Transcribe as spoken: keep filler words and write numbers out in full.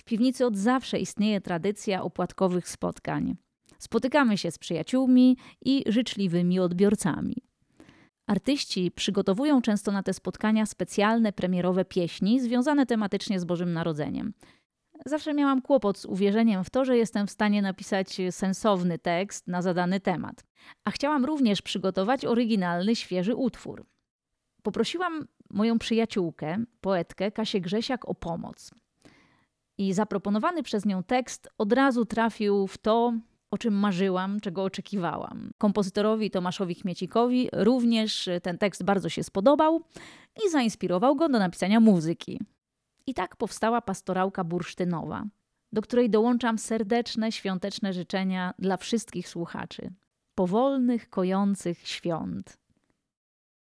piwnicy od zawsze istnieje tradycja opłatkowych spotkań. Spotykamy się z przyjaciółmi i życzliwymi odbiorcami. Artyści przygotowują często na te spotkania specjalne premierowe pieśni związane tematycznie z Bożym Narodzeniem. Zawsze miałam kłopot z uwierzeniem w to, że jestem w stanie napisać sensowny tekst na zadany temat. A chciałam również przygotować oryginalny, świeży utwór. Poprosiłam moją przyjaciółkę, poetkę Kasię Grzesiak o pomoc. I zaproponowany przez nią tekst od razu trafił w to, o czym marzyłam, czego oczekiwałam. Kompozytorowi Tomaszowi Chmiecikowi również ten tekst bardzo się spodobał i zainspirował go do napisania muzyki. I tak powstała Pastorałka Bursztynowa, do której dołączam serdeczne, świąteczne życzenia dla wszystkich słuchaczy. Powolnych, kojących świąt.